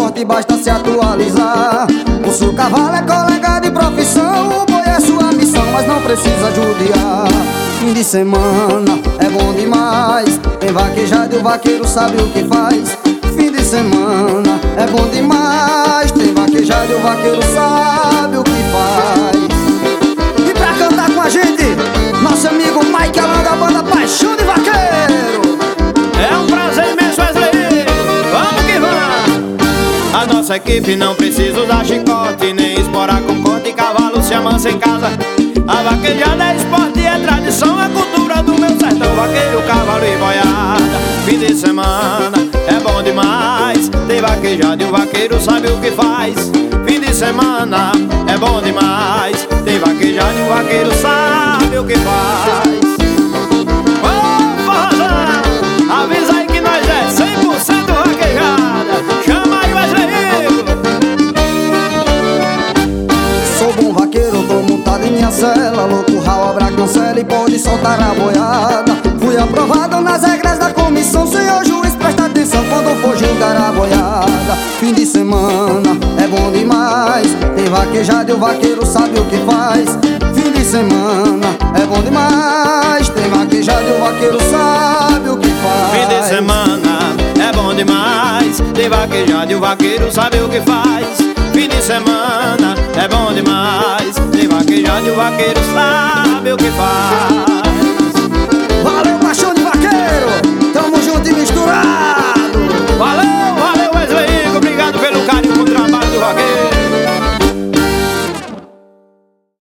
forte, basta se atualizar. O seu cavalo é colega de profissão, o boi é sua missão, mas não precisa judiar. Fim de semana é bom demais, tem vaquejada e o vaqueiro sabe o que faz. Fim de semana é bom demais, tem vaquejada e o vaqueiro sabe o que faz. E pra cantar com a gente, nosso amigo Mike Alan da banda Paixão de Vaqueiro. É um prazer imenso, Wesley. Vamos que vamos. A nossa equipe não precisa usar chicote, nem esporar com corte e cavalo se amansa em casa. A vaquejada é esporte, é tradição, é cultura do meu sertão. Vaqueiro, cavalo e boiada. Fim de semana é bom demais, tem vaquejada e o vaqueiro sabe o que faz. Fim de semana é bom demais, tem vaquejada e o vaqueiro sabe o que faz. Ô, forrozão, avisa aí que nós é 100% vaquejada. Chama aí o Wesley. Sou bom vaqueiro, tô montado em minha cela, louco, rau, abra, cancela e pode soltar a boiada. Fui aprovado nas regras da comissão, senhor juiz, presta atenção quando for julgar a boiada. Fim de semana é bom demais, tem vaquejada e o vaqueiro sabe o que faz. Fim de semana é bom demais, tem vaquejada e o vaqueiro sabe o que faz. Fim de semana é bom demais, tem vaquejada e o vaqueiro sabe o que faz. Fim de semana é bom demais, tem vaquejada e o vaqueiro sabe o que faz. Valeu, Paixão de Vaqueiro, tamo junto e misturado. Valeu, valeu, Wesley. Obrigado pelo carinho com o trabalho do vaqueiro.